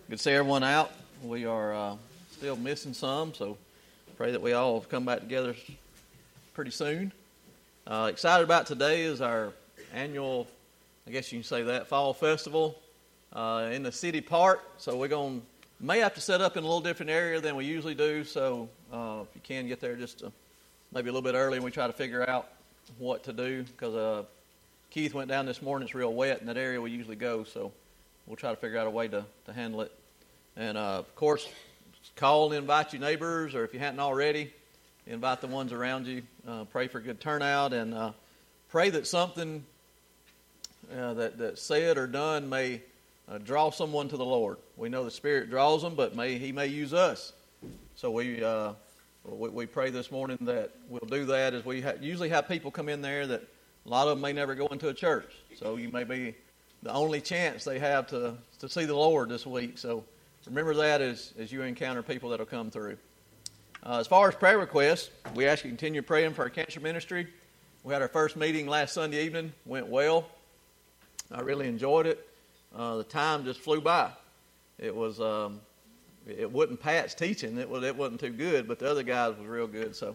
Good to see everyone out. We are still missing some, so pray that we all come back together pretty soon. Excited about today is our annual, I guess you can say that, fall festival in the city park. So we're may have to set up in a little different area than we usually do. So if you can get there just maybe a little bit early, and we try to figure out what to do because Keith went down this morning. It's real wet in that area we usually go, so we'll try to figure out a way to handle it. And, of course, call and invite your neighbors, or if you hadn't already, invite the ones around you. Pray for good turnout, and pray that something that's said or done may draw someone to the Lord. We know the Spirit draws them, but He may use us. So we pray this morning that we'll do that, as we usually have people come in there that a lot of them may never go into a church. So you may be the only chance they have to see the Lord this week. So remember that as you encounter people that will come through. As far as prayer requests, we ask you to continue praying for our cancer ministry. We had our first meeting last Sunday evening. Went well. I really enjoyed it. The time just flew by. It wasn't Pat's teaching. It wasn't too good, but the other guys was real good. So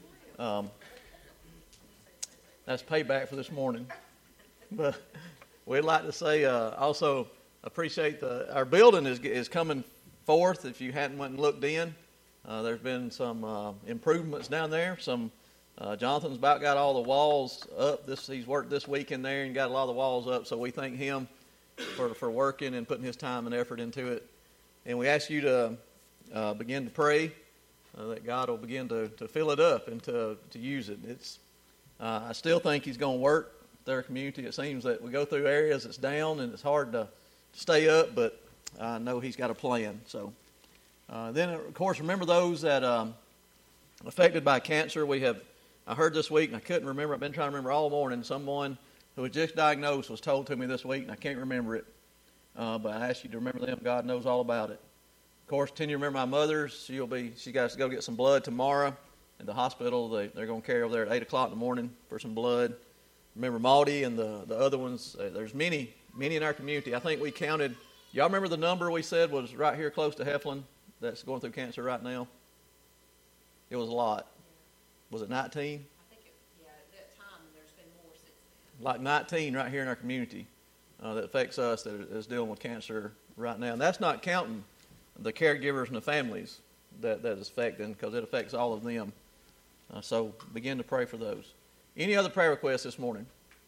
that's payback for this morning. But we'd like to say also appreciate our building is coming forth. If you hadn't went and looked in, there's been some improvements down there. Jonathan's about got all the walls up. He's worked this week in there and got a lot of the walls up. So we thank him for working and putting his time and effort into it. And we ask you to begin to pray that God will begin to fill it up and to use it. I still think He's going to work their community. It seems that we go through areas that's down and it's hard to stay up, but I know He's got a plan. So then, of course, remember those that affected by cancer. I heard this week, and I couldn't remember. I've been trying to remember all morning. Someone who was just diagnosed was told to me this week, and I can't remember it. But I ask you to remember them. God knows all about it. Of course, continue to remember my mother's. She got to go get some blood tomorrow at the hospital. They're going to carry over there at 8 o'clock in the morning for some blood. Remember Maudie and the other ones. There's many in our community. I think we counted. Y'all remember the number we said was right here close to Heflin that's going through cancer right now? It was a lot. Was it 19? I think at that time there's been more since then. Like 19 right here in our community that affects us, that is dealing with cancer right now. And that's not counting the caregivers and the families that is affecting, because it affects all of them. So begin to pray for those. Any other prayer requests this morning?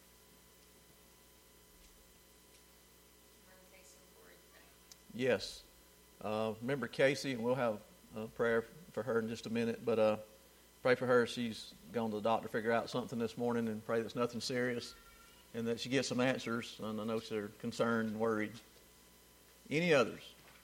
Yes. Remember Casey, and we'll have a prayer for her in just a minute. But pray for her. She's gone to the doctor to figure out something this morning, and pray that it's nothing serious and that she gets some answers. And I know she's concerned and worried. Any others?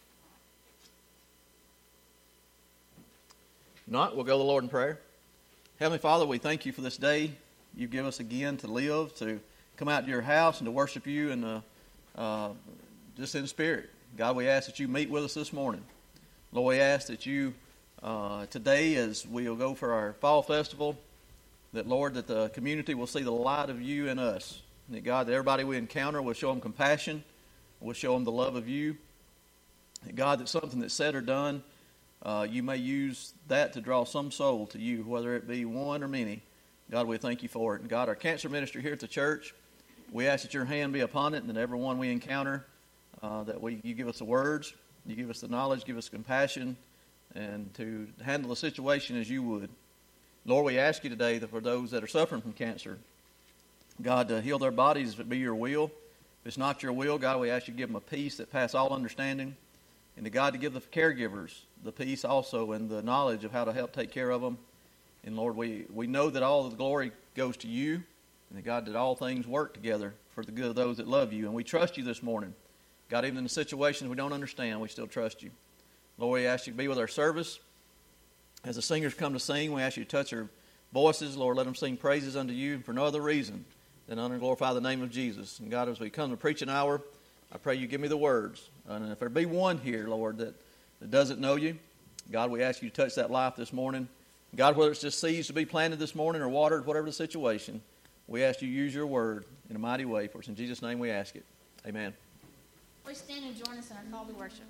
If not, we'll go to the Lord in prayer. Heavenly Father, we thank you for this day you give us again to live, to come out to your house and to worship you and just in spirit. God, we ask that you meet with us this morning. Lord, we ask that you today, as we'll go for our fall festival, that, Lord, that the community will see the light of you in us. And that, God, that everybody we encounter will show them compassion, will show them the love of you. That, God, that something that's said or done, you may use that to draw some soul to you, whether it be one or many. God, we thank you for it. And God, our cancer ministry here at the church, we ask that your hand be upon it, and that everyone we encounter, you give us the words, you give us the knowledge, give us compassion, and to handle the situation as you would. Lord, we ask you today that for those that are suffering from cancer, God, to heal their bodies if it be your will. If it's not your will, God, we ask you to give them a peace that passes all understanding. And to God, to give the caregivers the peace also and the knowledge of how to help take care of them. And Lord, we know that all of the glory goes to you, and that God, that all things work together for the good of those that love you. And we trust you this morning. God, even in the situations we don't understand, we still trust you. Lord, we ask you to be with our service. As the singers come to sing, we ask you to touch their voices. Lord, let them sing praises unto you for no other reason than honor and glorify the name of Jesus. And God, as we come to preach an hour, I pray you give me the words. And if there be one here, Lord, that doesn't know you, God, we ask you to touch that life this morning. God, whether it's just seeds to be planted this morning or watered, whatever the situation, we ask you to use your word in a mighty way for us. In Jesus' name we ask it. Amen. Please stand and join us in our call to worship.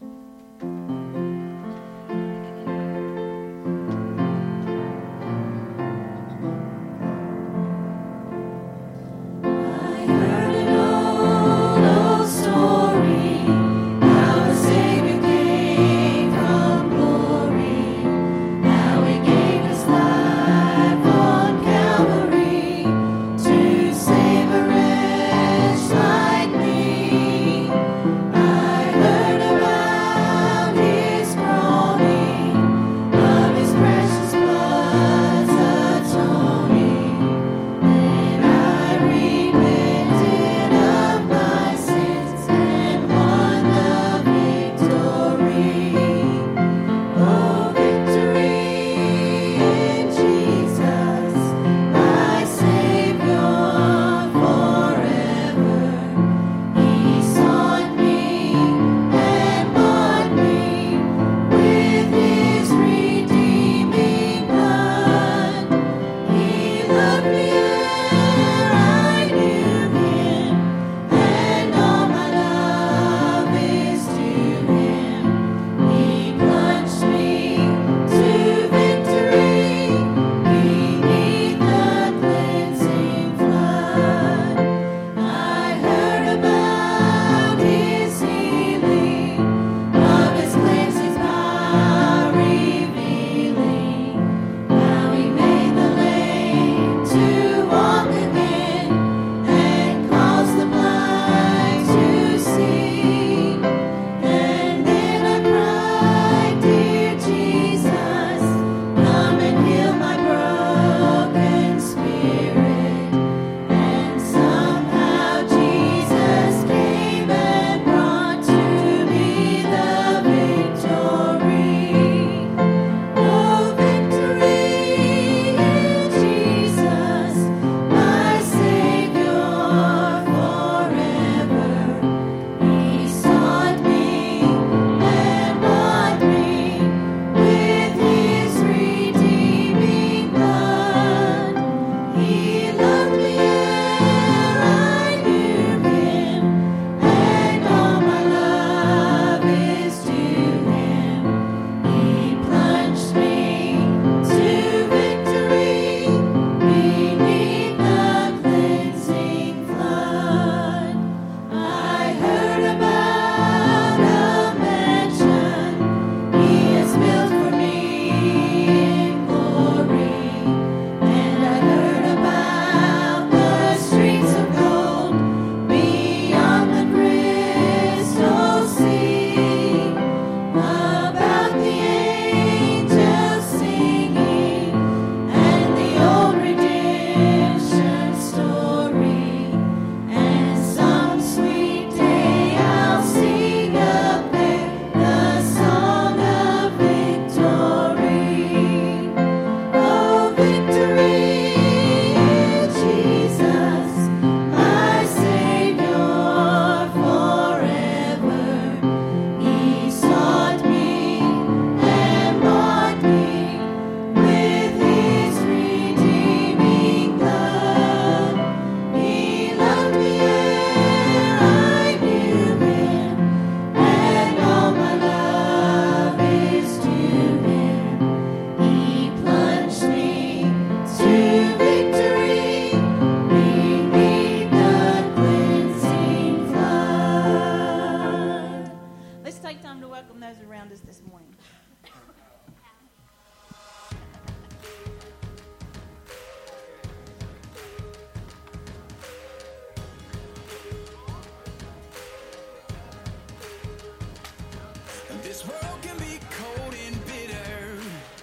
This world can be cold and bitter.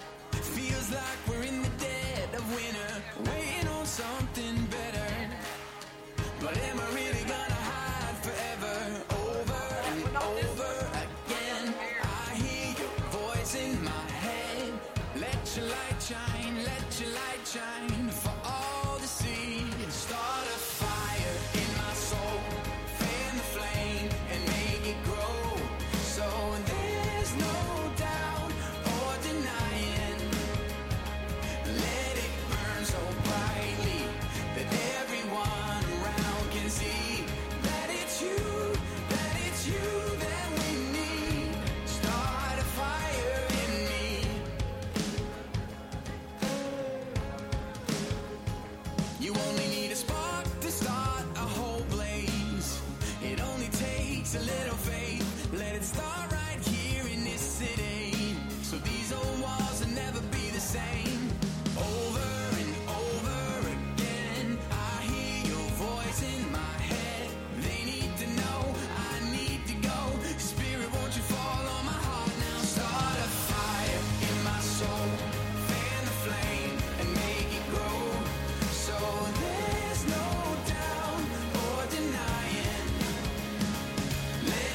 Feels like we're in the dead of winter, waiting on something better. But am I really gonna hide forever? Over and over again, I hear your voice in my head. Let your light shine, let your light shine for all to see. Start a fire in my soul, fan the flame and make it grow. So there's no takes a little faith. Let it start right here in this city, so these old walls will never be the same. Over and over again, I hear your voice in my head. They need to know, I need to go. Spirit, won't you fall on my heart now? Start a fire in my soul, fan the flame and make it grow, so there's no doubt or denying. Let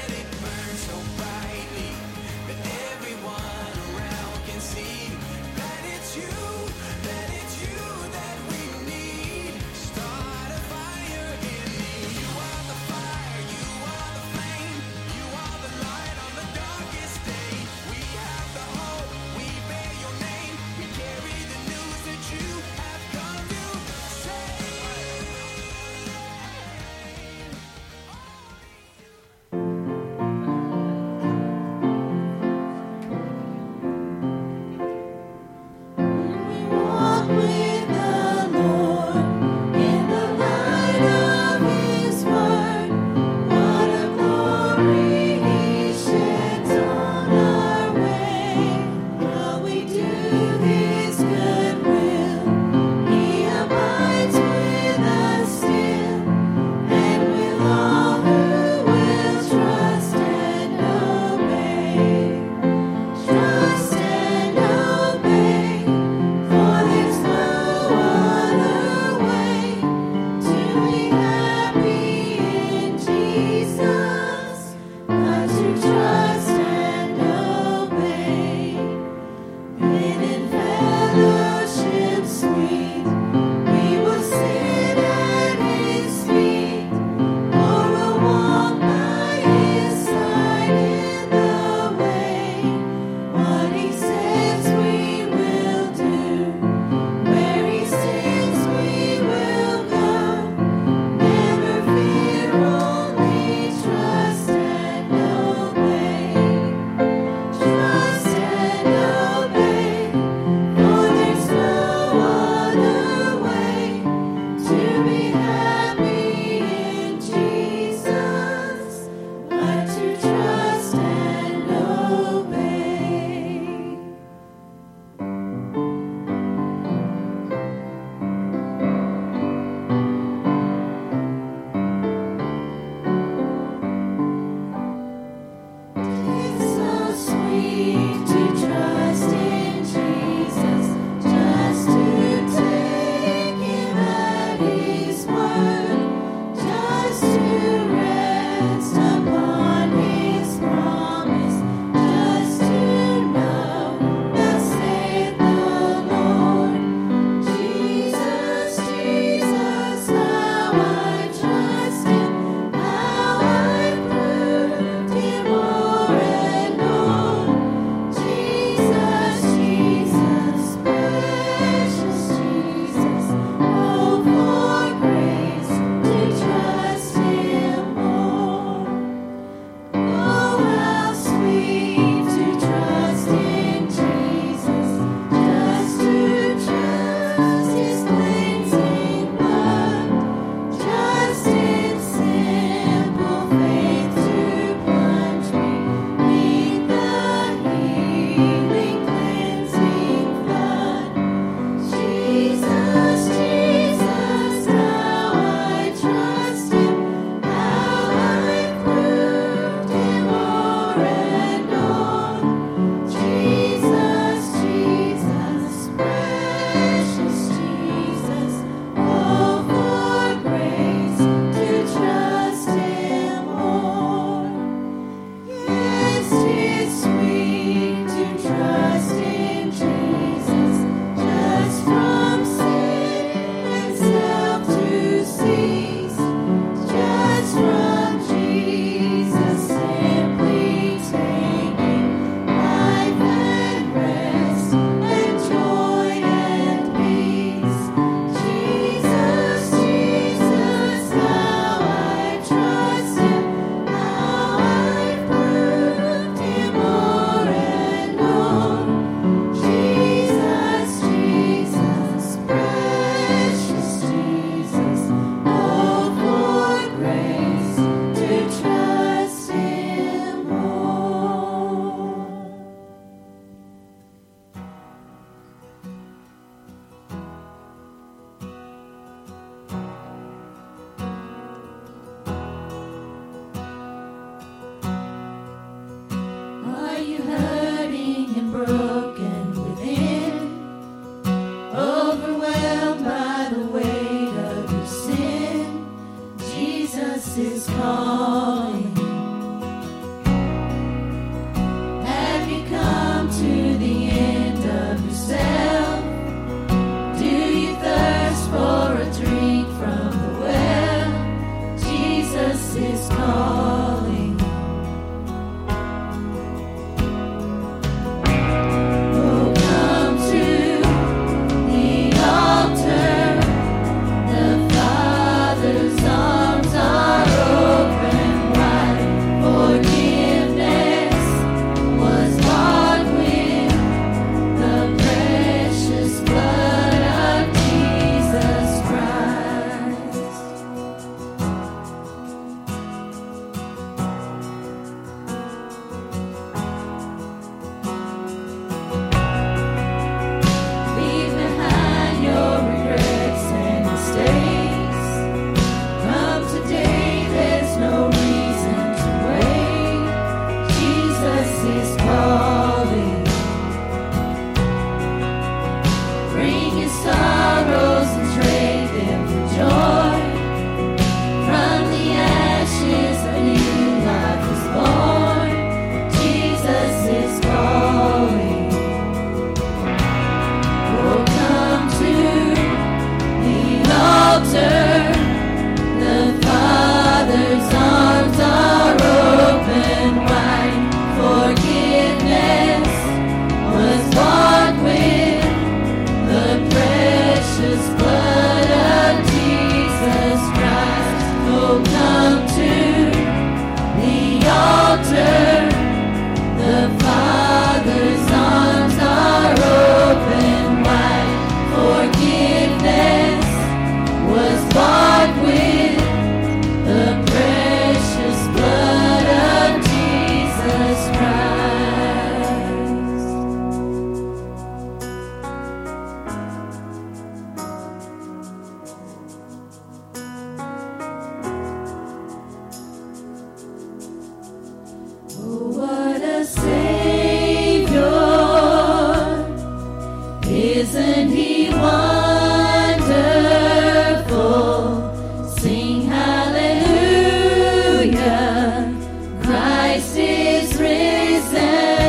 Christ is risen.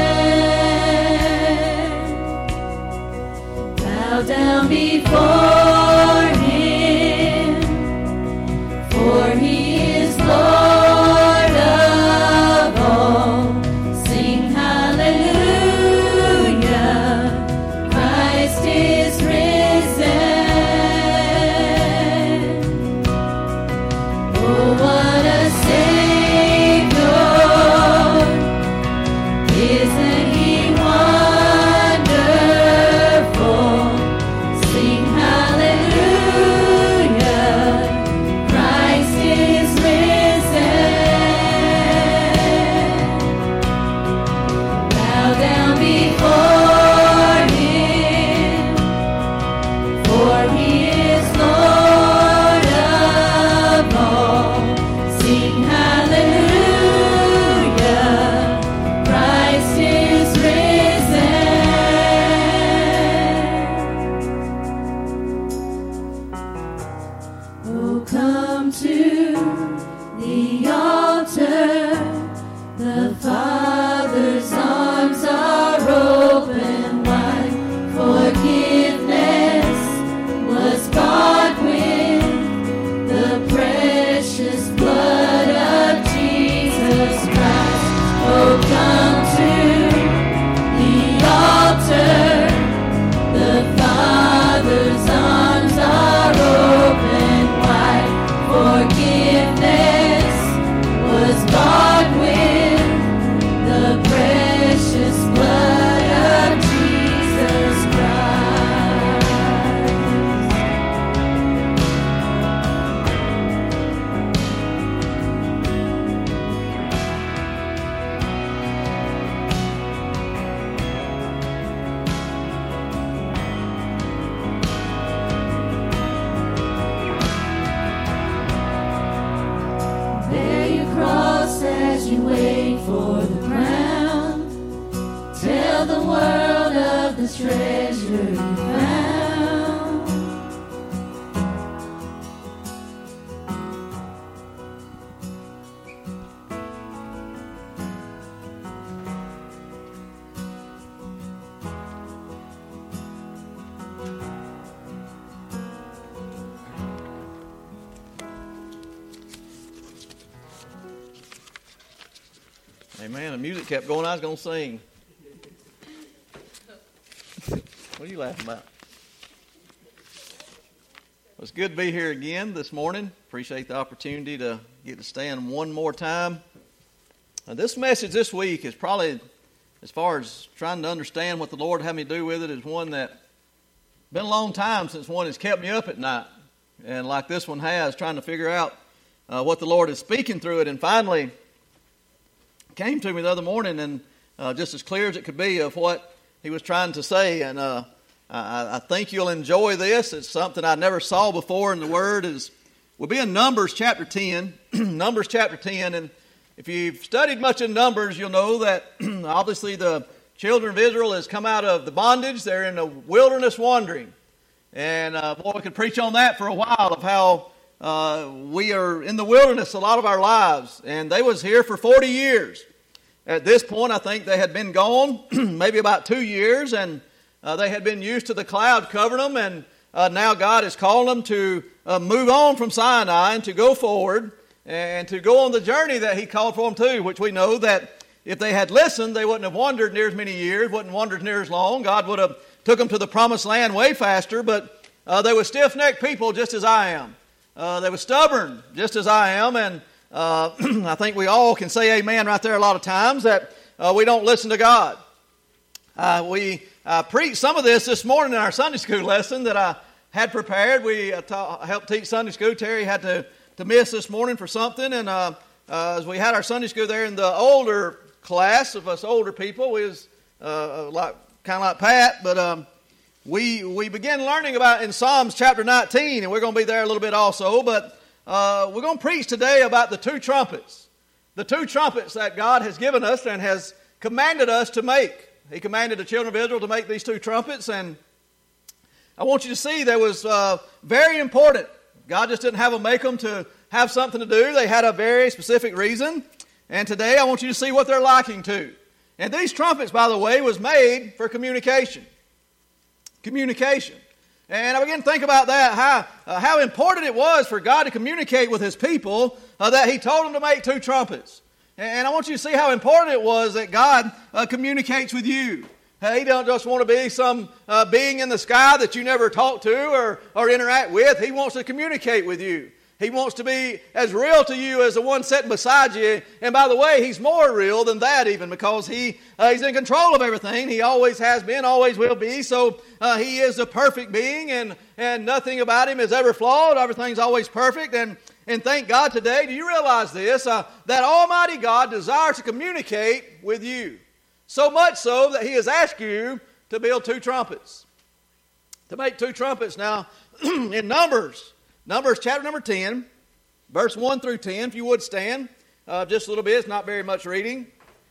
Bow down before him, for he is Lord of all. Sing hallelujah, Christ is risen. Oh, what a Savior, isn't he wonderful? Sing hallelujah, Christ is risen. Bow down before him, for he is Lord of all. Sing hallelujah, Christ is risen. Oh, come to the altar. The Father's arms are open wide. Forgiveness was bought with the precious blood of Jesus Christ. Oh, come to the altar. The Father's arms are open wide. Forgiveness was bought with the precious blood of Jesus Christ. Bear your cross as you wait for the crown. Tell the world of the treasure you found. Amen. The music kept going. I was going to sing. What are you laughing about? Well, it's good to be here again this morning. Appreciate the opportunity to get to stand one more time. This message this week is probably, as far as trying to understand what the Lord had me do with it, is one that been a long time since one has kept me up at night. And like this one has, trying to figure out what the Lord is speaking through it. And finally came to me the other morning, and just as clear as it could be of what he was trying to say. And I think you'll enjoy this. It's something I never saw before in the Word. We'll be in Numbers chapter 10. Numbers chapter 10. And if you've studied much in Numbers, you'll know that obviously the children of Israel has come out of the bondage. They're in a wilderness wandering. And boy, we could preach on that for a while, of how we are in the wilderness a lot of our lives. And they was here for 40 years. At this point, I think they had been gone maybe about 2 years, and they had been used to the cloud covering them, and now God is calling them to move on from Sinai and to go forward and to go on the journey that he called for them to, which we know that if they had listened, they wouldn't have wandered near as many years, wouldn't have wandered near as long. God would have took them to the promised land way faster, but they were stiff-necked people just as I am. They were stubborn just as I am, and I think we all can say amen right there a lot of times, that we don't listen to God. We preached some of this morning in our Sunday school lesson that I had prepared. We helped teach Sunday school. Terry had to miss this morning for something, and as we had our Sunday school there in the older class of us older people, we was kind of like Pat, but we began learning about in Psalms chapter 19, and we're going to be there a little bit also, but we're going to preach today about the two trumpets. The two trumpets that God has given us and has commanded us to make. He commanded the children of Israel to make these two trumpets, and I want you to see that was very important. God just didn't have them make them to have something to do. They had a very specific reason. And today I want you to see what they're liking to. And these trumpets, by the way, was made for communication. Communication. And I began to think about that, how important it was for God to communicate with His people, that He told them to make 2 trumpets. And I want you to see how important it was that God communicates with you. He don't just want to be some being in the sky that you never talk to or interact with. He wants to communicate with you. He wants to be as real to you as the one sitting beside you. And by the way, He's more real than that even, because He's in control of everything. He always has been, always will be. So He is the perfect being, and nothing about Him is ever flawed. Everything's always perfect. And thank God today, do you realize this? That Almighty God desires to communicate with you. So much so that He has asked you to build 2 trumpets. To make 2 trumpets. Now, in Numbers chapter number 10, verse 1 through 10, if you would stand just a little bit. It's not very much reading.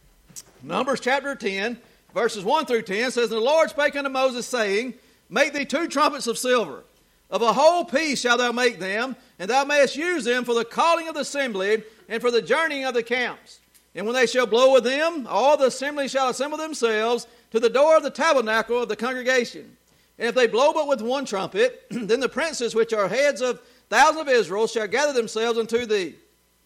Numbers chapter 10, verses 1 through 10 says, "And the Lord spake unto Moses, saying, Make thee 2 trumpets of silver. Of a whole piece shalt thou make them, and thou mayest use them for the calling of the assembly and for the journeying of the camps. And when they shall blow with them, all the assembly shall assemble themselves to the door of the tabernacle of the congregation. And if they blow but with 1 trumpet, then the princes which are heads of thousands of Israel shall gather themselves unto thee.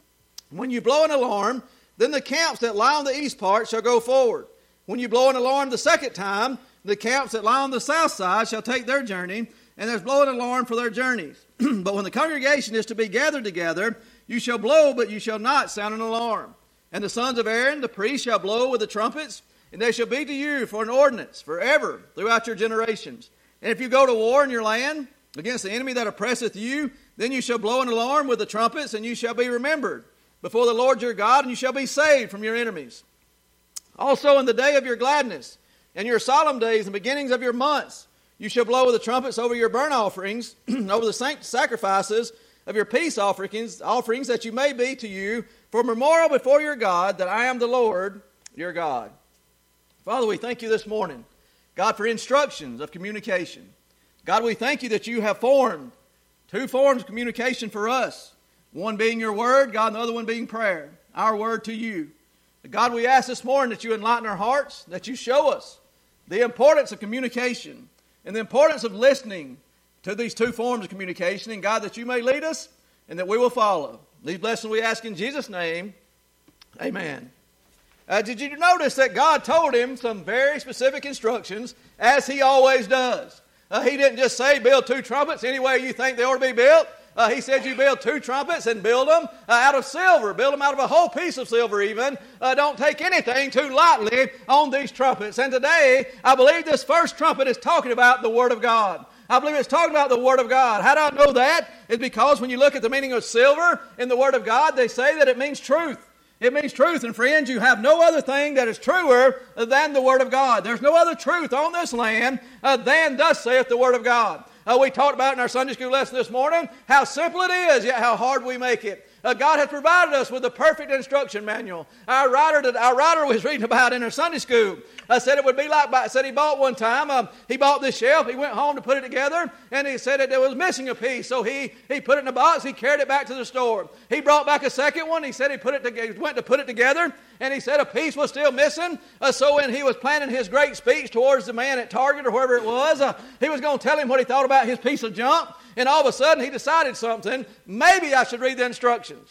When you blow an alarm, then the camps that lie on the east part shall go forward. When you blow an alarm the second time, the camps that lie on the south side shall take their journey, and there's blow an alarm for their journeys. But when the congregation is to be gathered together, you shall blow, but you shall not sound an alarm. And the sons of Aaron, the priests, shall blow with the trumpets, and they shall be to you for an ordinance forever throughout your generations. And if you go to war in your land against the enemy that oppresseth you, then you shall blow an alarm with the trumpets, and you shall be remembered before the Lord your God, and you shall be saved from your enemies. Also in the day of your gladness, and your solemn days and beginnings of your months, you shall blow with the trumpets over your burnt offerings, over the sacrifices of your peace offerings, that you may be to you for a memorial before your God, that I am the Lord your God." Father, we thank you this morning, God, for instructions of communication. God, we thank you that you have formed 2 forms of communication for us. One being your word, God, and the other one being prayer, our word to you. God, we ask this morning that you enlighten our hearts, that you show us the importance of communication and the importance of listening to these 2 forms of communication. And God, that you may lead us and that we will follow. These blessings we ask in Jesus' name. Amen. Did you notice that God told him some very specific instructions, as He always does? He didn't just say, build 2 trumpets any way you think they ought to be built. He said you build 2 trumpets and build them out of silver. Build them out of a whole piece of silver even. Don't take anything too lightly on these trumpets. And today, I believe this first trumpet is talking about the Word of God. I believe it's talking about the Word of God. How do I know that? It's because when you look at the meaning of silver in the Word of God, they say that it means truth. It means truth. And friends, you have no other thing that is truer than the Word of God. There's no other truth on this land than thus saith the Word of God. We talked about in our Sunday school lesson this morning how simple it is, yet how hard we make it. God has provided us with the perfect instruction manual. Our writer was reading about in our Sunday school. Said it would be like, said he bought one time, he bought this shelf, he went home to put it together, and he said that it was missing a piece. So he put it in a box, he carried it back to the store. He brought back a second one, he said he went to put it together, and he said a piece was still missing. So when he was planning his great speech towards the man at Target or wherever it was, he was going to tell him what he thought about his piece of junk. And all of a sudden, he decided something. Maybe I should read the instructions.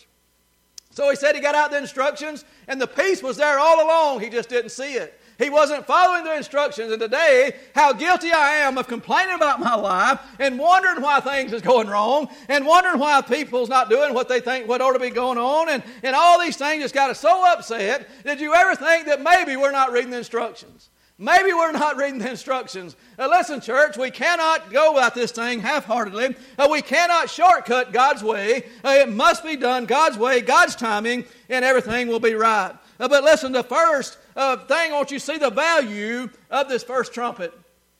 So he said he got out the instructions, and the piece was there all along. He just didn't see it. He wasn't following the instructions. And today, how guilty I am of complaining about my life and wondering why things is going wrong and wondering why people's not doing what they think what ought to be going on. And all these things just got us so upset. Did you ever think that maybe we're not reading the instructions? Maybe we're not reading the instructions. Listen, church, we cannot go about this thing half-heartedly. We cannot shortcut God's way. It must be done God's way, God's timing, and everything will be right. But listen, the first thing, I want you to see the value of this first trumpet.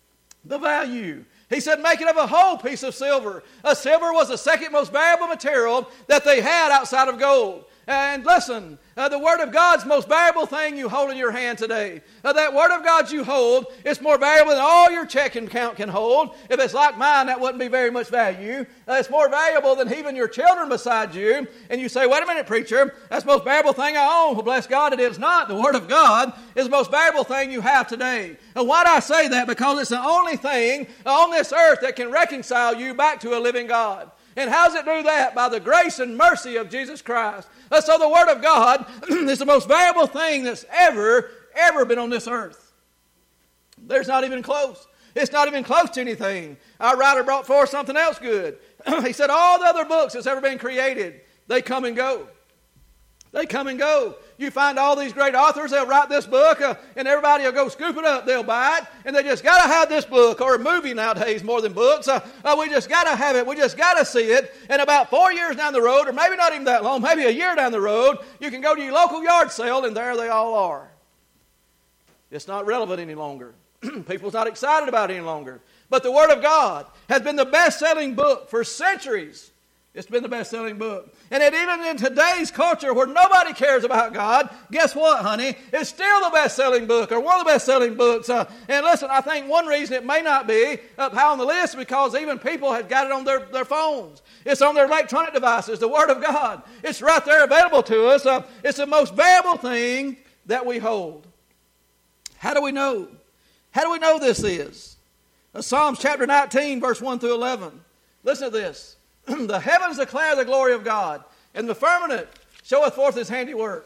The value. He said, make it of a whole piece of silver. Silver was the second most valuable material that they had outside of gold. And listen, the Word of God's the most valuable thing you hold in your hand today. That Word of God you hold is more valuable than all your checking account can hold. If it's like mine, that wouldn't be very much value. It's more valuable than even your children beside you. And you say, wait a minute, preacher, that's the most valuable thing I own. Well, bless God, it is not. The Word of God is the most valuable thing you have today. And why do I say that? Because it's the only thing on this earth that can reconcile you back to a living God. And how does it do that? By the grace and mercy of Jesus Christ. So the Word of God is the most valuable thing that's ever been on this earth. There's not even close. It's not even close to anything. Our writer brought forth something else good. He said all the other books that's ever been created, they come and go. They come and go. You find all these great authors, they'll write this book, and everybody will go scoop it up. They'll buy it, and they just got to have this book, or a movie nowadays more than books. We just got to have it. We just got to see it. And about 4 years down the road, or maybe not even that long, maybe a year down the road, you can go to your local yard sale, and there they all are. It's not relevant any longer. People's not excited about it any longer. But the Word of God has been the best-selling book for centuries. It's been the best-selling book. And even in today's culture where nobody cares about God, guess what, honey? It's still the best-selling book, or one of the best-selling books. And listen, I think one reason it may not be up high on the list is because even people have got it on their phones. It's on their electronic devices, the Word of God. It's right there available to us. It's the most valuable thing that we hold. How do we know? How do we know this is? Psalms chapter 19, verse 1 through 11. Listen to this. The heavens declare the glory of God, and the firmament showeth forth his handiwork.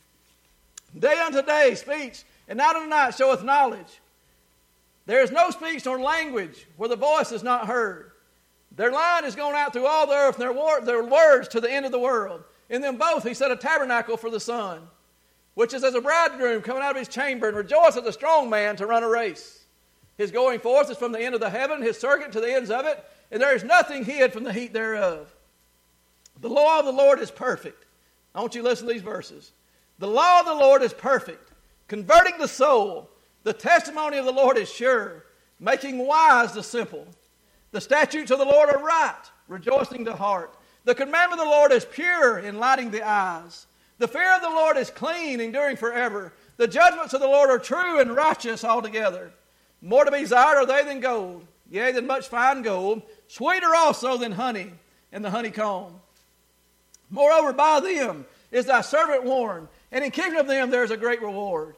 Day unto day speech, and night unto night showeth knowledge. There is no speech nor language where the voice is not heard. Their line is gone out through all the earth, and their words to the end of the world. In them both he set a tabernacle for the sun, which is as a bridegroom coming out of his chamber, and rejoiceth a strong man to run a race. His going forth is from the end of the heaven, his circuit to the ends of it, and there is nothing hid from the heat thereof. The law of the Lord is perfect. I want you to listen to these verses. The law of the Lord is perfect, converting the soul. The testimony of the Lord is sure, making wise the simple. The statutes of the Lord are right, rejoicing the heart. The commandment of the Lord is pure, enlightening the eyes. The fear of the Lord is clean, enduring forever. The judgments of the Lord are true and righteous altogether. More to be desired are they than gold, yea, than much fine gold, sweeter also than honey and the honeycomb. Moreover, by them is thy servant warned, and in keeping of them there is a great reward.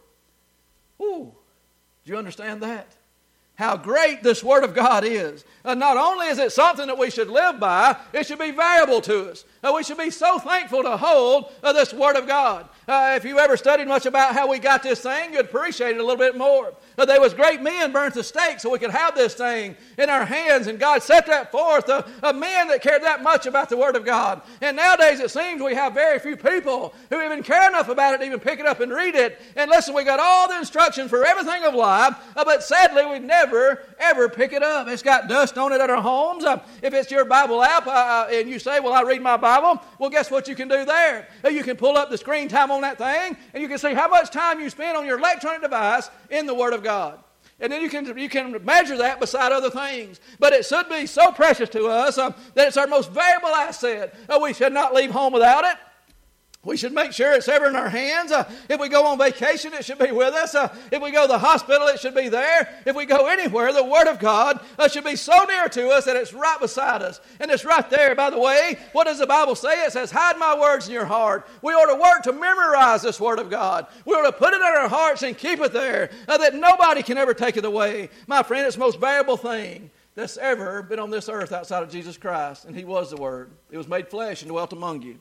Ooh, do you understand that? How great this Word of God is. Not only is it something that we should live by, it should be valuable to us. We should be so thankful to hold this Word of God. If you ever studied much about how we got this thing, you'd appreciate it a little bit more. There was great men burned to stake so we could have this thing in our hands, and God set that forth, men that cared that much about the Word of God. And nowadays it seems we have very few people who even care enough about it to even pick it up and read it. And listen, we got all the instructions for everything of life, but sadly we never, ever pick it up. It's got dust on it at our homes. If it's your Bible app and you say, well, I read my Bible, well, guess what you can do there? You can pull up the screen time on that thing, and you can see how much time you spend on your electronic device in the Word of God. And then you can measure that beside other things. But it should be so precious to us that it's our most valuable asset. We should not leave home without it. We should make sure it's ever in our hands. If we go on vacation, it should be with us. If we go to the hospital, it should be there. If we go anywhere, the Word of God should be so near to us that it's right beside us. And it's right there. By the way, what does the Bible say? It says, hide my words in your heart. We ought to work to memorize this Word of God. We ought to put it in our hearts and keep it there, that nobody can ever take it away. My friend, it's the most valuable thing that's ever been on this earth outside of Jesus Christ. And He was the Word. It was made flesh and dwelt among you.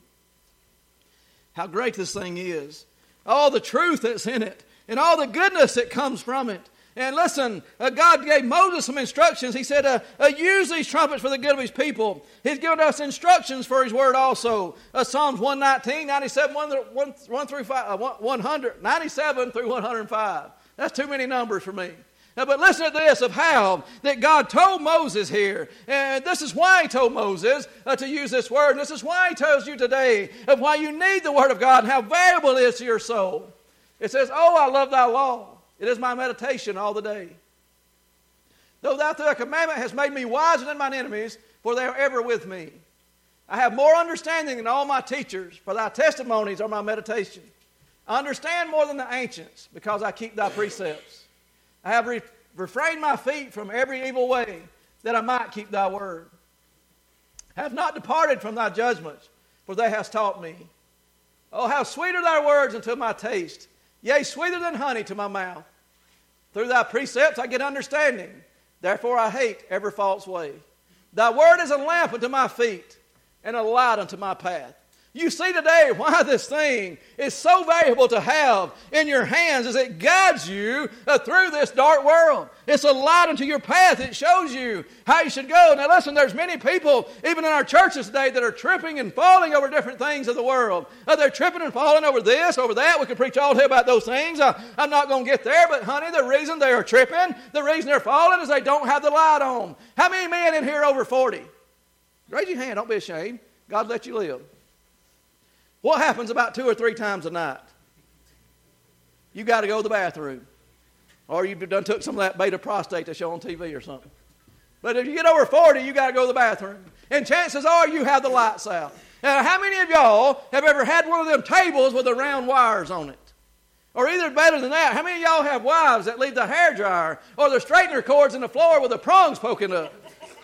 How great this thing is. All the truth that's in it. And all the goodness that comes from it. And listen, God gave Moses some instructions. He said, use these trumpets for the good of His people. He's given us instructions for His Word also. Psalms 119, 97, 97 through 105. That's too many numbers for me. But listen to this of how that God told Moses here. And this is why He told Moses to use this word. And this is why He tells you today of why you need the Word of God and how valuable it is to your soul. It says, oh, I love thy law. It is my meditation all the day. Though thou through a commandment hast made me wiser than mine enemies, for they are ever with me. I have more understanding than all my teachers, for thy testimonies are my meditation. I understand more than the ancients, because I keep thy precepts. I have refrained my feet from every evil way, that I might keep thy word. I have not departed from thy judgments, for thou hast taught me. Oh, how sweet are thy words unto my taste, yea, sweeter than honey to my mouth. Through thy precepts I get understanding, therefore I hate every false way. Thy word is a lamp unto my feet, and a light unto my path. You see today why this thing is so valuable to have in your hands, is it guides you through this dark world. It's a light unto your path. It shows you how you should go. Now listen, there's many people, even in our churches today, that are tripping and falling over different things of the world. They're tripping and falling over this, over that. We could preach all day about those things. I'm not going to get there, but honey, the reason they are tripping, the reason they're falling is they don't have the light on. How many men in here are over 40? Raise your hand. Don't be ashamed. God let you live. What happens about 2 or 3 times a night? You got to go to the bathroom. Or you've done took some of that beta prostate to show on TV or something. But if you get over 40, you got to go to the bathroom. And chances are you have the lights out. Now, how many of y'all have ever had one of them tables with the round wires on it? Or either better than that, how many of y'all have wives that leave the hairdryer or the straightener cords in the floor with the prongs poking up?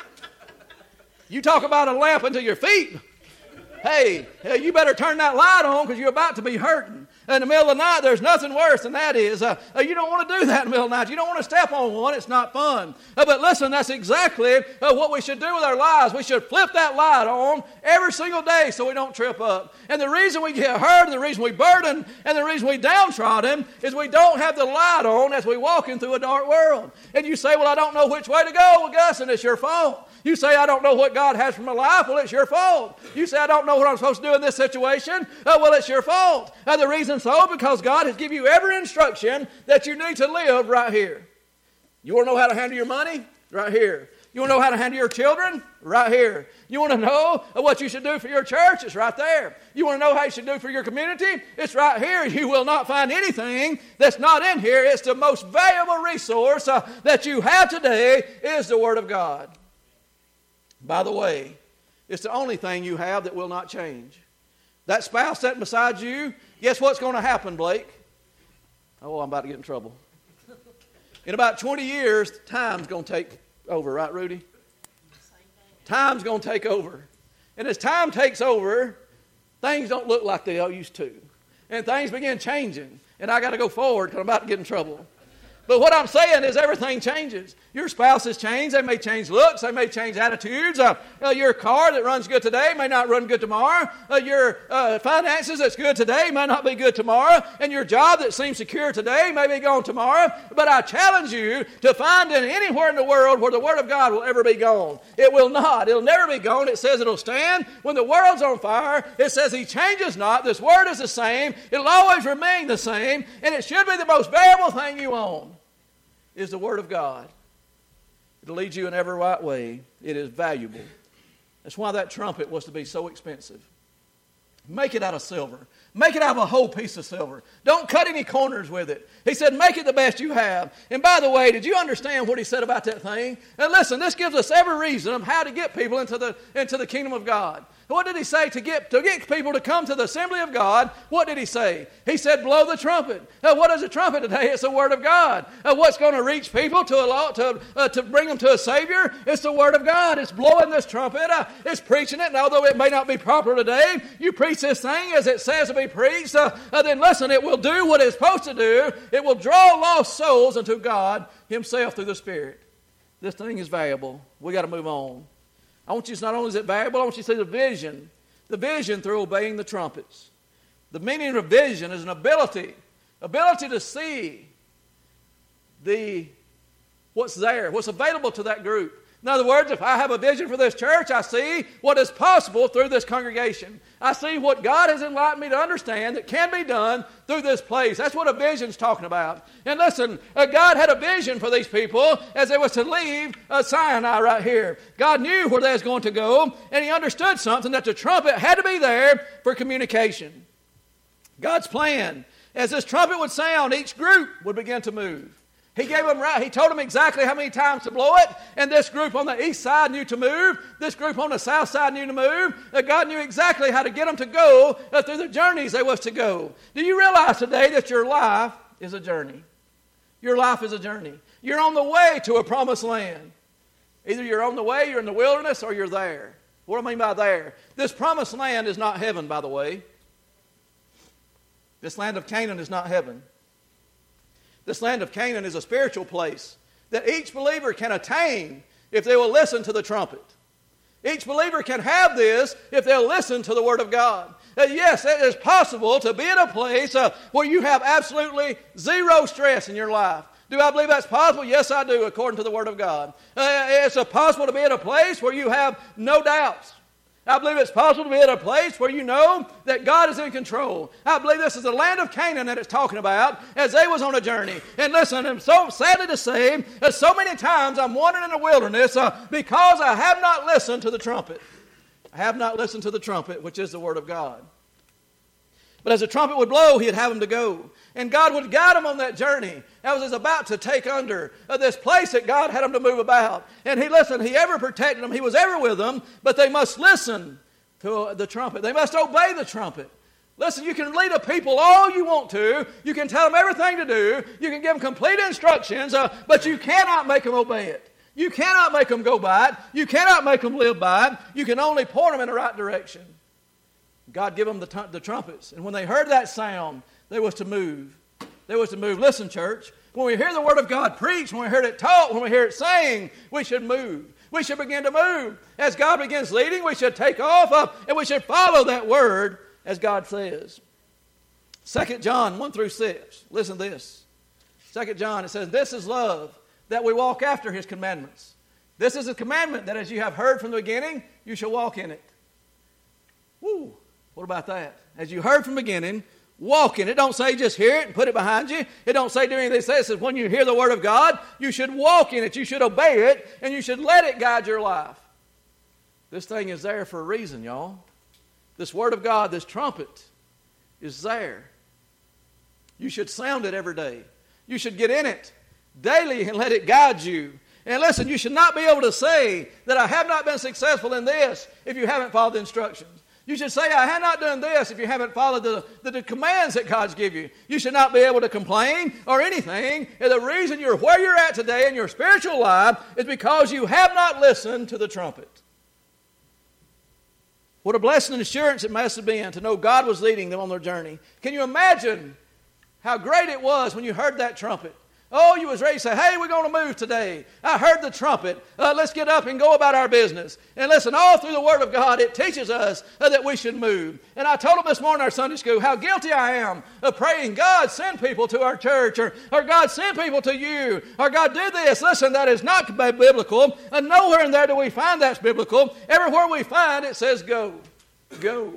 You talk about a lamp unto your feet. Hey, you better turn that light on because you're about to be hurting. In the middle of the night, there's nothing worse than that is. You don't want to do that in the middle of the night. You don't want to step on one. It's not fun. But listen, that's exactly what we should do with our lives. We should flip that light on every single day so we don't trip up. And the reason we get hurt and the reason we burden and the reason we downtrodden is we don't have the light on as we walk through a dark world. And you say, well, I don't know which way to go. Well, Gus, and it's your fault. You say, I don't know what God has for my life. Well, it's your fault. You say, I don't know what I'm supposed to do in this situation. Well, it's your fault. The reason so, because God has given you every instruction that you need to live right here. You want to know how to handle your money? Right here. You want to know how to handle your children? Right here. You want to know what you should do for your church? It's right there. You want to know how you should do for your community? It's right here. You will not find anything that's not in here. It's the most valuable resource that you have today is the Word of God. By the way, it's the only thing you have that will not change. That spouse sitting beside you, guess what's going to happen, Blake? Oh, I'm about to get in trouble. In about 20 years, time's going to take over, right, Rudy? Time's going to take over. And as time takes over, things don't look like they used to. And things begin changing. And I got to go forward because I'm about to get in trouble. But what I'm saying is everything changes. Your spouses change. They may change looks. They may change attitudes. Your car that runs good today may not run good tomorrow. Your finances that's good today may not be good tomorrow. And your job that seems secure today may be gone tomorrow. But I challenge you to find it anywhere in the world where the Word of God will ever be gone. It will not. It'll never be gone. It says it'll stand. When the world's on fire, it says He changes not. This Word is the same. It'll always remain the same. And it should be the most valuable thing you own. Is the Word of God. It'll lead you in every right way. It is valuable. That's why that trumpet was to be so expensive. Make it out of silver. Make it out of a whole piece of silver. Don't cut any corners with it. He said, make it the best you have. And by the way, did you understand what he said about that thing? And listen, this gives us every reason of how to get people into the kingdom of God. What did he say to get people to come to the assembly of God? What did he say? He said, blow the trumpet. Now, what is a trumpet today? It's the Word of God. What's going to reach people to bring them to a Savior? It's the Word of God. It's blowing this trumpet. It's preaching it. And although it may not be popular today, you preach this thing as it says to be preached. Then listen, it will do what it's supposed to do. It will draw lost souls unto God Himself through the Spirit. This thing is valuable. We got to move on. I want you to, not only is it valuable, I want you to see the vision through obeying the trumpets. The meaning of vision is an ability to see what's there, what's available to that group. In other words, if I have a vision for this church, I see what is possible through this congregation. I see what God has enlightened me to understand that can be done through this place. That's what a vision's talking about. And listen, God had a vision for these people as they was to leave Sinai right here. God knew where they was going to go, and He understood something, that the trumpet had to be there for communication. God's plan, as this trumpet would sound, each group would begin to move. He told them exactly how many times to blow it, and this group on the east side knew to move. This group on the south side knew to move. God knew exactly how to get them to go through the journeys they was to go. Do you realize today that your life is a journey? Your life is a journey. You're on the way to a promised land. Either you're on the way, you're in the wilderness, or you're there. What do I mean by there? This promised land is not heaven, by the way. This land of Canaan is not heaven. This land of Canaan is a spiritual place that each believer can attain if they will listen to the trumpet. Each believer can have this if they'll listen to the Word of God. Yes, it is possible to be in a place where you have absolutely zero stress in your life. Do I believe that's possible? Yes, I do, according to the Word of God. It's possible to be in a place where you have no doubts. I believe it's possible to be in a place where you know that God is in control. I believe this is the land of Canaan that it's talking about as they was on a journey. And listen, I'm so sadly to say that so many times I'm wandering in the wilderness because I have not listened to the trumpet. I have not listened to the trumpet, which is the Word of God. But as the trumpet would blow, He'd have them to go. And God would guide them on that journey. That was about to take under this place that God had them to move about. And He ever protected them. He was ever with them. But they must listen to the trumpet. They must obey the trumpet. Listen, you can lead a people all you want to. You can tell them everything to do. You can give them complete instructions. But you cannot make them obey it. You cannot make them go by it. You cannot make them live by it. You can only point them in the right direction. God gave them the trumpets. And when they heard that sound, they was to move. They was to move. Listen, church, when we hear the Word of God preached, when we hear it taught, when we hear it sang, we should move. We should begin to move. As God begins leading, we should take off and we should follow that Word as God says. 2 John 1 through 6. Listen to this. 2 John, it says, "This is love, that we walk after His commandments. This is a commandment that as you have heard from the beginning, you shall walk in it." Woo! What about that? As you heard from the beginning, walk in it. It don't say just hear it and put it behind you. It don't say do anything. It says when you hear the Word of God, you should walk in it. You should obey it, and you should let it guide your life. This thing is there for a reason, y'all. This Word of God, this trumpet, is there. You should sound it every day. You should get in it daily and let it guide you. And listen, you should not be able to say that I have not been successful in this if you haven't followed the instructions. You should say, I have not done this if you haven't followed the commands that God's give you. You should not be able to complain or anything. And the reason you're where you're at today in your spiritual life is because you have not listened to the trumpet. What a blessing and assurance it must have been to know God was leading them on their journey. Can you imagine how great it was when you heard that trumpet? Oh, you was ready to say, hey, we're going to move today. I heard the trumpet. Let's get up and go about our business. And listen, all through the Word of God, it teaches us that we should move. And I told them this morning in our Sunday school how guilty I am of praying, God, send people to our church, or God, send people to you, or God, do this. Listen, that is not biblical. And nowhere in there do we find that's biblical. Everywhere we find it says go. Go.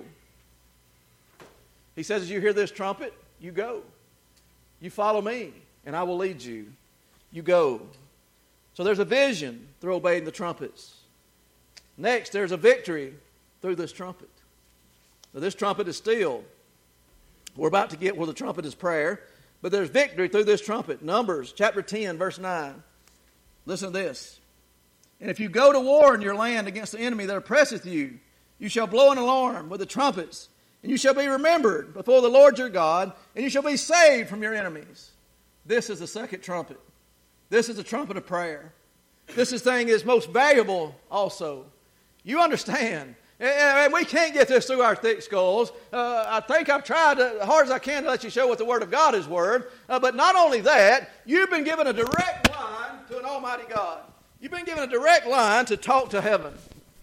He says, as you hear this trumpet, you go. You follow me, and I will lead you. You go. So there's a vision through obeying the trumpets. Next, there's a victory through this trumpet. Now, this trumpet is still. We're about to get where the trumpet is prayer, but there's victory through this trumpet. Numbers chapter 10, verse 9. Listen to this. And if you go to war in your land against the enemy that oppresseth you, you shall blow an alarm with the trumpets, and you shall be remembered before the Lord your God, and you shall be saved from your enemies. This is the second trumpet. This is the trumpet of prayer. This thing is most valuable also. You understand. And we can't get this through our thick skulls. I think I've tried as hard as I can to let you show what the Word of God is word. But not only that, you've been given a direct line to an almighty God. You've been given a direct line to talk to heaven.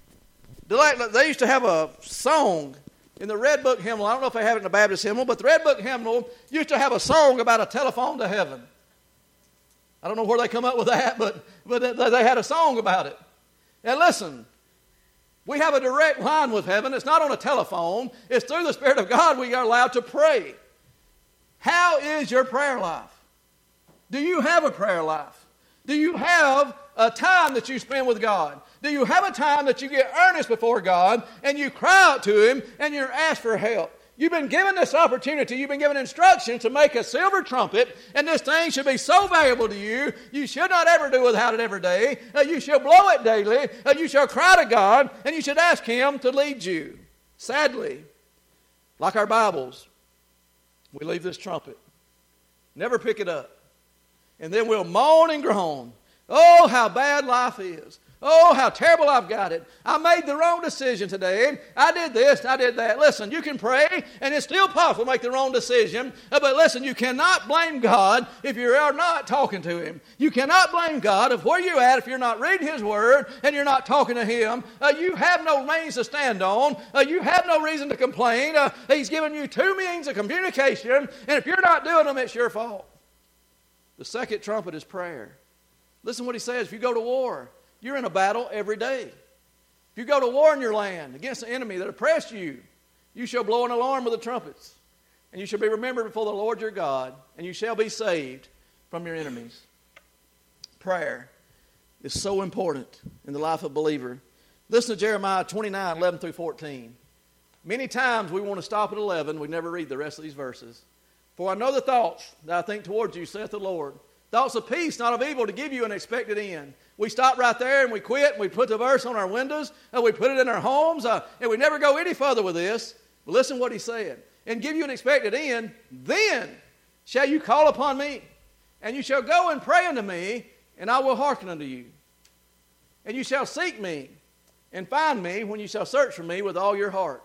They used to have a song in the Red Book Hymnal. I don't know if they have it in the Baptist Hymnal, but the Red Book Hymnal used to have a song about a telephone to heaven. I don't know where they come up with that, but they had a song about it. And listen, we have a direct line with heaven. It's not on a telephone. It's through the Spirit of God we are allowed to pray. How is your prayer life? Do you have a prayer life? Do you have a time that you spend with God? Do you have a time that you get earnest before God and you cry out to Him and you ask for help? You've been given this opportunity. You've been given instructions to make a silver trumpet, and this thing should be so valuable to you. You should not ever do without it every day. You shall blow it daily. You shall cry to God, and you should ask Him to lead you. Sadly, like our Bibles, we leave this trumpet, never pick it up, and then we'll moan and groan. Oh, how bad life is. Oh, how terrible I've got it. I made the wrong decision today. I did this, I did that. Listen, you can pray, and it's still possible to make the wrong decision. But listen, you cannot blame God if you are not talking to Him. You cannot blame God of where you're at if you're not reading His Word and you're not talking to Him. You have no reins to stand on. You have no reason to complain. He's given you two means of communication, and if you're not doing them, it's your fault. The second trumpet is prayer. Listen what He says. If you go to war, you're in a battle every day. If you go to war in your land against the enemy that oppressed you, you shall blow an alarm with the trumpets, and you shall be remembered before the Lord your God, and you shall be saved from your enemies. Prayer is so important in the life of a believer. Listen to Jeremiah 29, 11 through 14. Many times we want to stop at 11. We never read the rest of these verses. For I know the thoughts that I think towards you, saith the Lord. Thoughts of peace, not of evil, to give you an expected end. We stop right there and we quit and we put the verse on our windows and we put it in our homes and we never go any further with this. But listen what He said. And give you an expected end, then shall you call upon me, and you shall go and pray unto me, and I will hearken unto you. And you shall seek me and find me when you shall search for me with all your heart.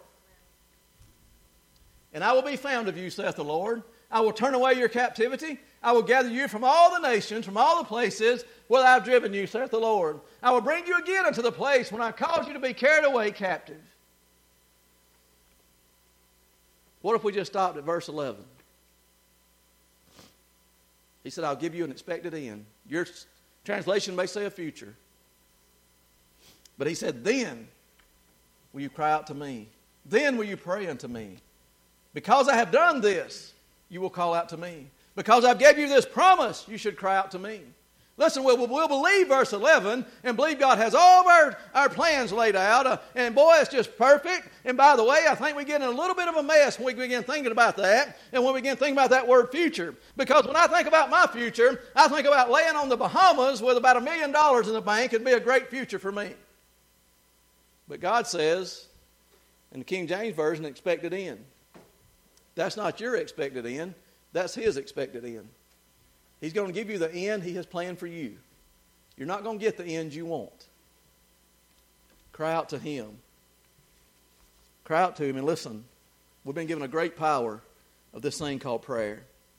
And I will be found of you, saith the Lord. I will turn away your captivity. I will gather you from all the nations, from all the places where I have driven you, saith the Lord. I will bring you again unto the place when I caused you to be carried away captive. What if we just stopped at verse 11? He said, I'll give you an expected end. Your translation may say a future. But He said, then will you cry out to me. Then will you pray unto me. Because I have done this, you will call out to me. Because I've gave you this promise, you should cry out to me. Listen, we'll believe verse 11 and believe God has all of our plans laid out. And boy, it's just perfect. And by the way, I think we get in a little bit of a mess when we begin thinking about that. And when we begin thinking about that word future. Because when I think about my future, I think about laying on the Bahamas with about $1 million in the bank. It'd be a great future for me. But God says, in the King James Version, expected end. That's not your expected end. That's His expected end. He's going to give you the end He has planned for you. You're not going to get the end you want. Cry out to Him. Cry out to Him and listen. We've been given a great power of this thing called prayer.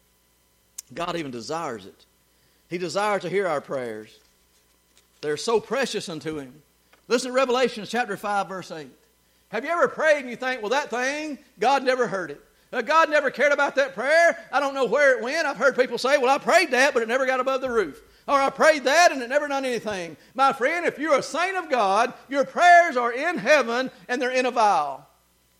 God even desires it. He desires to hear our prayers. They're so precious unto Him. Listen to Revelation chapter 5, verse 8. Have you ever prayed and you think, well, that thing, God never heard it. God never cared about that prayer. I don't know where it went. I've heard people say, well, I prayed that, but it never got above the roof. Or I prayed that and it never done anything. My friend, if you're a saint of God, your prayers are in heaven and they're in a vial.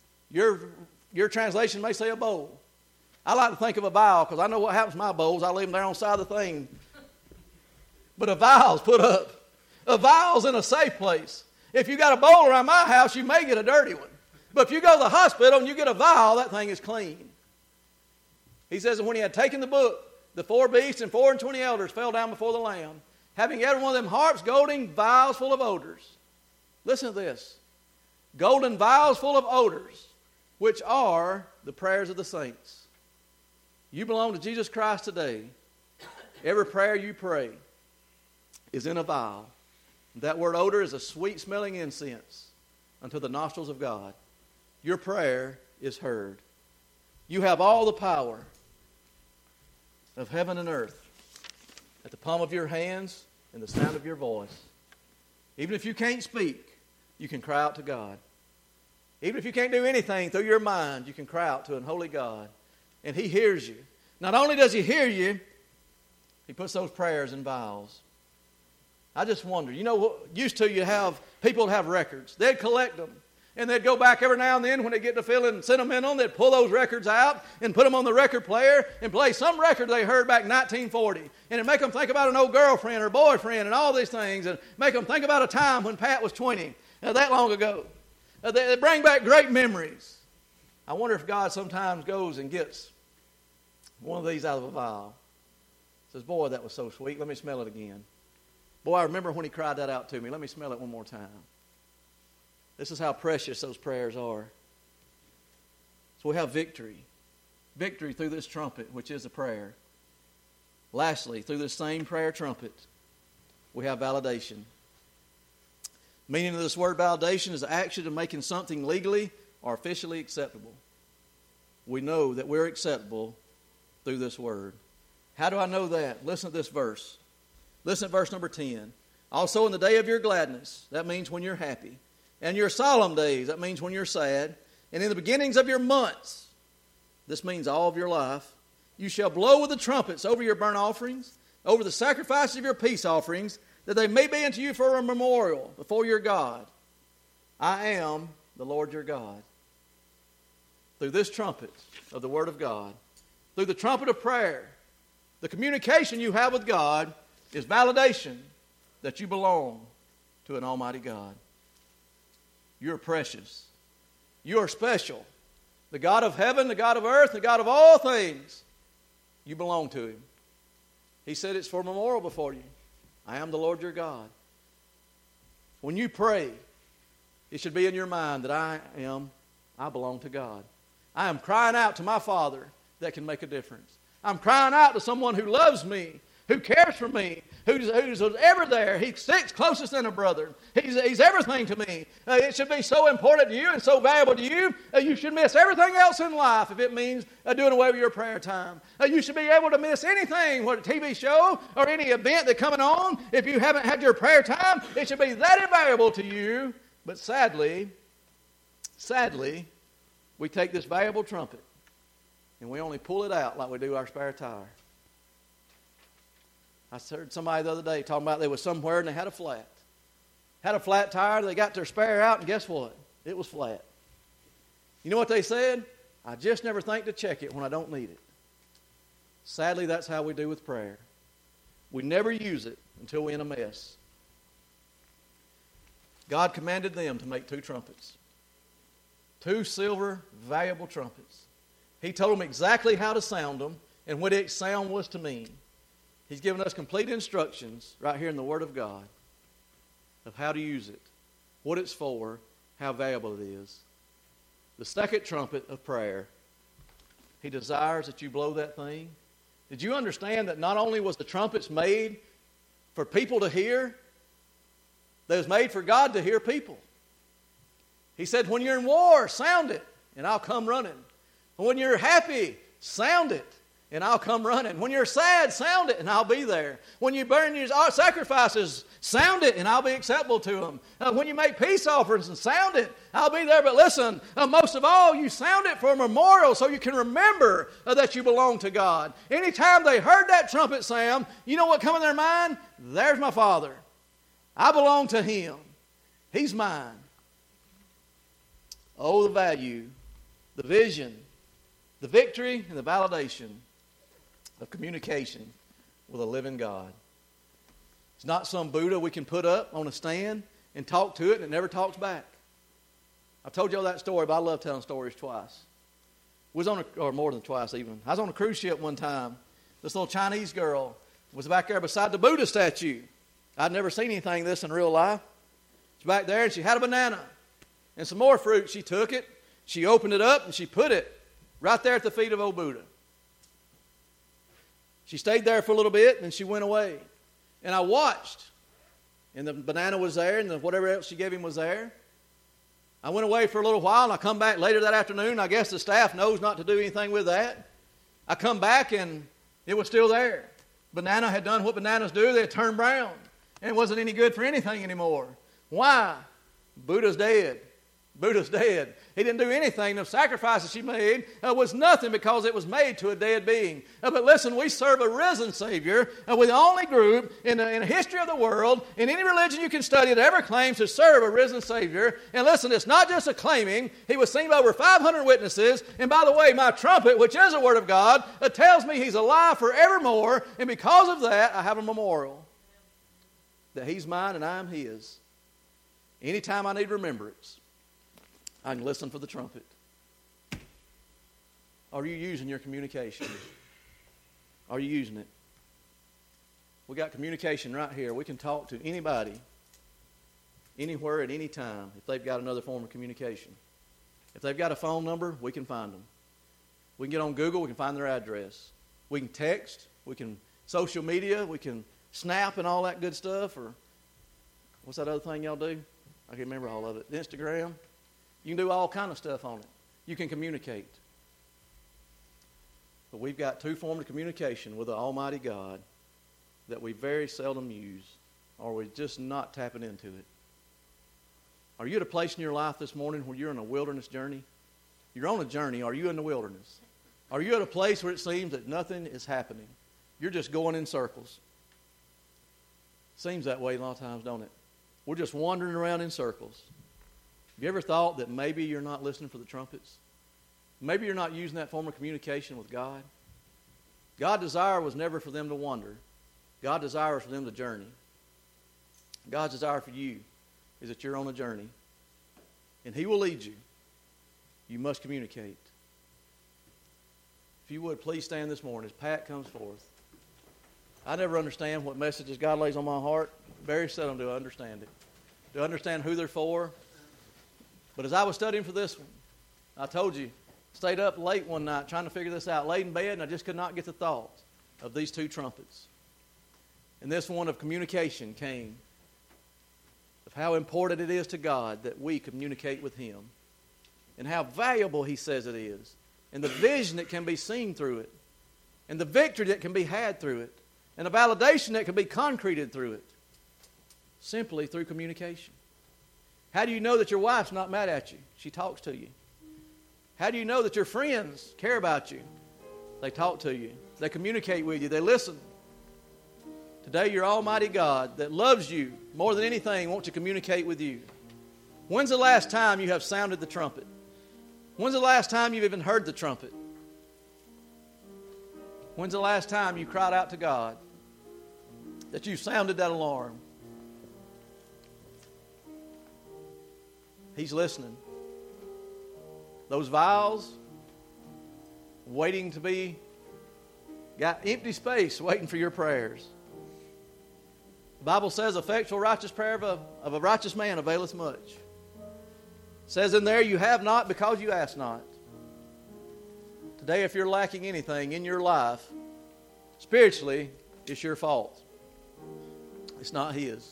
Your translation may say a bowl. I like to think of a vial because I know what happens to my bowls. I leave them there on the side of the thing. But a vial's put up. A vial's in a safe place. If you got a bowl around my house, you may get a dirty one. But if you go to the hospital and you get a vial, that thing is clean. He says that when He had taken the book, the 4 beasts and 24 elders fell down before the Lamb, having every one of them harps, golden vials full of odors. Listen to this. Golden vials full of odors, which are the prayers of the saints. You belong to Jesus Christ today. Every prayer you pray is in a vial. That word odor is a sweet-smelling incense unto the nostrils of God. Your prayer is heard. You have all the power of heaven and earth at the palm of your hands and the sound of your voice. Even if you can't speak, you can cry out to God. Even if you can't do anything through your mind, you can cry out to an holy God. And He hears you. Not only does He hear you, He puts those prayers in vials. I just wonder, used to you have people have records. They'd collect them. And they'd go back every now and then when they get to feeling sentimental, they'd pull those records out and put them on the record player and play some record they heard back in 1940. And it'd make them think about an old girlfriend or boyfriend and all these things, and make them think about a time when Pat was 20, that long ago. They bring back great memories. I wonder if God sometimes goes and gets one of these out of a vial. Says, boy, that was so sweet. Let me smell it again. Boy, I remember when he cried that out to me. Let me smell it one more time. This is how precious those prayers are. So we have victory. Victory through this trumpet, which is a prayer. Lastly, through this same prayer trumpet, we have validation. Meaning of this word validation is the action of making something legally or officially acceptable. We know that we're acceptable through this word. How do I know that? Listen to this verse. Listen to verse number 10. Also in the day of your gladness, that means when you're happy. And your solemn days, that means when you're sad. And in the beginnings of your months, this means all of your life, you shall blow with the trumpets over your burnt offerings, over the sacrifices of your peace offerings, that they may be unto you for a memorial before your God. I am the Lord your God. Through this trumpet of the Word of God, through the trumpet of prayer, the communication you have with God is validation that you belong to an almighty God. You're precious. You are special. The God of heaven, the God of earth, the God of all things, you belong to Him. He said it's for a memorial before you. I am the Lord your God. When you pray, it should be in your mind that I belong to God. I am crying out to my Father that can make a difference. I'm crying out to someone who loves me, who cares for me, who's ever there. He sticks closest than a brother. He's everything to me. It should be so important to you and so valuable to you. You should miss everything else in life if it means doing away with your prayer time. You should be able to miss anything, what a TV show or any event that's coming on. If you haven't had your prayer time, it should be that invaluable to you. But sadly, we take this valuable trumpet and we only pull it out like we do our spare tire. I heard somebody the other day talking about they was somewhere and they had a flat. Had a flat tire, they got their spare out, and guess what? It was flat. You know what they said? I just never think to check it when I don't need it. Sadly, that's how we do with prayer. We never use it until we're in a mess. God commanded them to make 2 trumpets. 2 silver, valuable trumpets. He told them exactly how to sound them and what each sound was to mean. He's given us complete instructions right here in the Word of God of how to use it, what it's for, how valuable it is. The second trumpet of prayer, He desires that you blow that thing. Did you understand that not only was the trumpets made for people to hear, they was made for God to hear people. He said, when you're in war, sound it, and I'll come running. When you're happy, sound it, and I'll come running. When you're sad, sound it, and I'll be there. When you burn your sacrifices, sound it, and I'll be acceptable to them. When you make peace offerings and sound it, I'll be there. But listen, most of all, you sound it for a memorial so you can remember that you belong to God. Anytime they heard that trumpet sound, you know what come in their mind? There's my Father. I belong to Him. He's mine. Oh, the value, the vision, the victory, and the validation of communication with a living God. It's not some Buddha we can put up on a stand and talk to it and it never talks back. I've told you all that story, but I love telling stories twice. Or more than twice even. I was on a cruise ship one time. This little Chinese girl was back there beside the Buddha statue. I'd never seen anything this in real life. She's back there and she had a banana and some more fruit. She took it, she opened it up, and she put it right there at the feet of old Buddha. She stayed there for a little bit, and then she went away. And I watched, and the banana was there, and whatever else she gave him was there. I went away for a little while, and I come back later that afternoon. I guess the staff knows not to do anything with that. I come back, and it was still there. Banana had done what bananas do. They had turned brown, and it wasn't any good for anything anymore. Why? Buddha's dead. Buddha's dead. He didn't do anything. The sacrifices she made was nothing because it was made to a dead being. But listen, we serve a risen Savior. We're the only group in the history of the world, in any religion you can study that ever claims to serve a risen Savior. And listen, it's not just a claiming. He was seen by over 500 witnesses. And by the way, my trumpet, which is the Word of God, tells me He's alive forevermore. And because of that, I have a memorial that He's mine and I am His. Anytime I need remembrance, I can listen for the trumpet. Are you using your communication? Are you using it? We got communication right here. We can talk to anybody, anywhere, at any time, if they've got another form of communication. If they've got a phone number, we can find them. We can get on Google, we can find their address. We can text, we can social media, we can Snap and all that good stuff, or what's that other thing y'all do? I can't remember all of it. Instagram. You can do all kind of stuff on it. You can communicate. But we've got two forms of communication with the Almighty God that we very seldom use, or we're just not tapping into it. Are you at a place in your life this morning where you're on a wilderness journey? You're on a journey. Are you in the wilderness? Are you at a place where it seems that nothing is happening? You're just going in circles. Seems that way a lot of times, don't it? We're just wandering around in circles. Have you ever thought that maybe you're not listening for the trumpets? Maybe you're not using that form of communication with God? God's desire was never for them to wander. God's desire was for them to journey. God's desire for you is that you're on a journey. And He will lead you. You must communicate. If you would, please stand this morning as Pat comes forth. I never understand what messages God lays on my heart. Very seldom do I understand it. Do I understand who they're for? But as I was studying for this one, I told you, stayed up late one night trying to figure this out. Laid in bed, and I just could not get the thought of these two trumpets. And this one of communication came, of how important it is to God that we communicate with Him, and how valuable He says it is, and the vision that can be seen through it, and the victory that can be had through it, and the validation that can be concreted through it, simply through communication. How do you know that your wife's not mad at you? She talks to you. How do you know that your friends care about you? They talk to you. They communicate with you. They listen. Today, your Almighty God that loves you more than anything wants to communicate with you. When's the last time you have sounded the trumpet? When's the last time you've even heard the trumpet? When's the last time you cried out to God that you sounded that alarm? He's listening. Those vials waiting to be, got empty space waiting for your prayers. The Bible says, effectual righteous prayer of a righteous man availeth much. It says in there, you have not because you ask not. Today, if you're lacking anything in your life, spiritually, it's your fault. It's not His.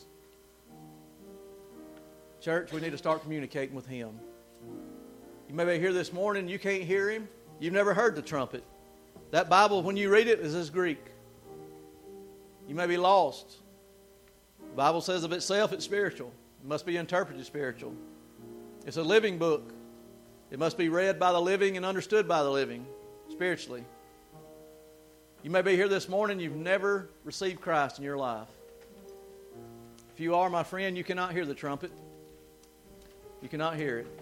Church, we need to start communicating with Him. You may be here this morning, you can't hear Him. You've never heard the trumpet. That Bible, when you read it, is Greek. You may be lost. The Bible says of itself it's spiritual. It must be interpreted spiritual. It's a living book. It must be read by the living and understood by the living, spiritually. You may be here this morning, you've never received Christ in your life. If you are, my friend, you cannot hear the trumpet. You cannot hear it.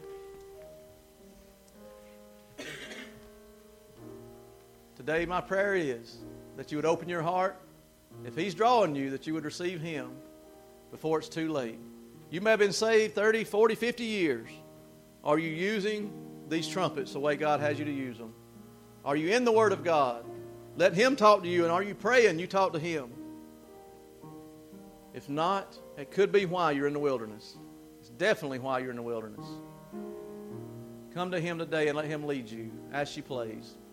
Today, my prayer is that you would open your heart. If He's drawing you, that you would receive Him before it's too late. You may have been saved 30, 40, 50 years. Are you using these trumpets the way God has you to use them? Are you in the Word of God? Let Him talk to you, and are you praying? You talk to Him. If not, it could be why you're in the wilderness. It's definitely why you're in the wilderness. Come to Him today and let Him lead you as she plays.